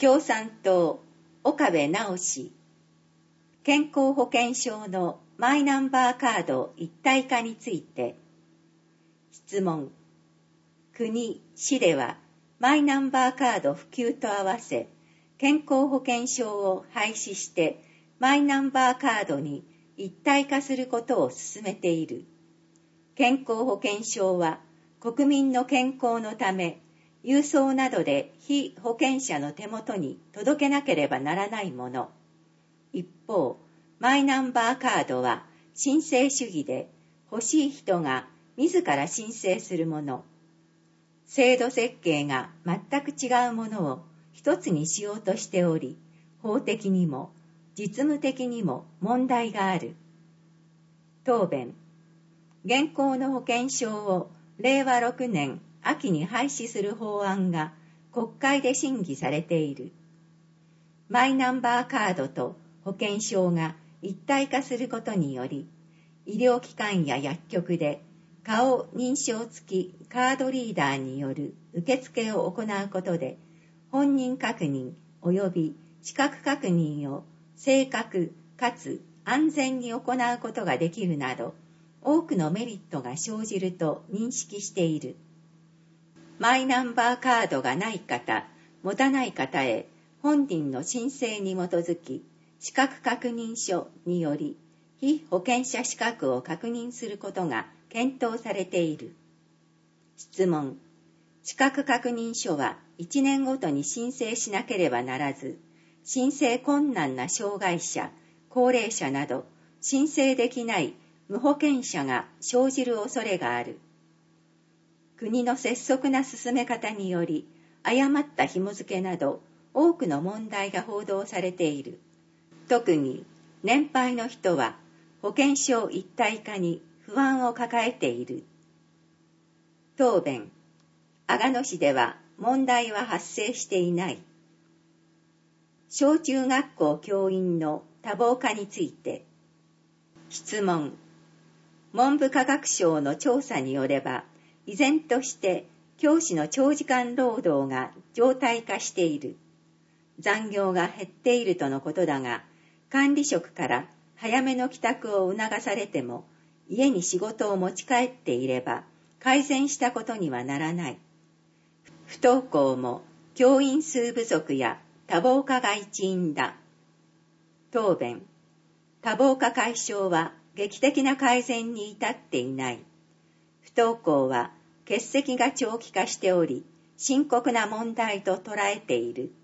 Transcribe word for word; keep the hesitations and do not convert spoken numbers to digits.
共産党岡部直氏、健康保険証のマイナンバーカード一体化について。質問。国・市ではマイナンバーカード普及と合わせ、健康保険証を廃止してマイナンバーカードに一体化することを進めている。健康保険証は国民の健康のため、郵送などで被保険者の手元に届けなければならないもの。一方、マイナンバーカードは申請主義で、欲しい人が自ら申請するもの。制度設計が全く違うものを一つにしようとしており、法的にも実務的にも問題がある。答弁。現行の保険証をれいわろくねん秋に廃止する法案が国会で審議されている。マイナンバーカードと保険証が一体化することにより、医療機関や薬局で顔認証付きカードリーダーによる受付を行うことで、本人確認及び資格確認を正確かつ安全に行うことができるなど、多くのメリットが生じると認識している。マイナンバーカードがない方、持たない方へ本人の申請に基づき、資格確認書により、被保険者資格を確認することが検討されている。質問。資格確認書はいちねんごとに申請しなければならず、申請困難な障害者、高齢者など、申請できない無保険者が生じる恐れがある。国の拙速な進め方により、誤った紐付けなど、多くの問題が報道されている。特に、年配の人は、保険証一体化に不安を抱えている。答弁。阿賀野市では問題は発生していない。小中学校教員の多忙化について。質問。文部科学省の調査によれば、依然として教師の長時間労働が常態化している。残業が減っているとのことだが、管理職から早めの帰宅を促されても、家に仕事を持ち帰っていれば、改善したことにはならない。不登校も教員数不足や多忙化が一因だ。答弁。多忙化解消は劇的な改善に至っていない。不登校は欠席が長期化しており、深刻な問題と捉えている。